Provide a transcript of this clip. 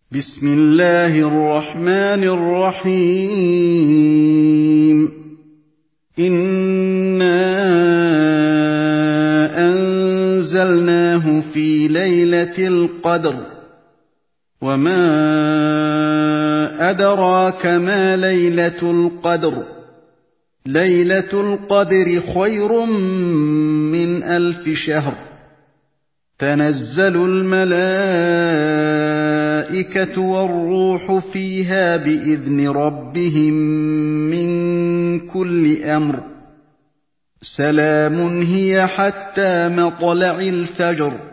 بسم الله الرحمن الرحيم إنا أنزلناه في ليلة القدر وما أدراك ما ليلة القدر ليلة القدر خير من 1000 شهر تنزل الملائكة والروح فيها بإذن ربهم من كل أمر سلام هي حتى مطلع الفجر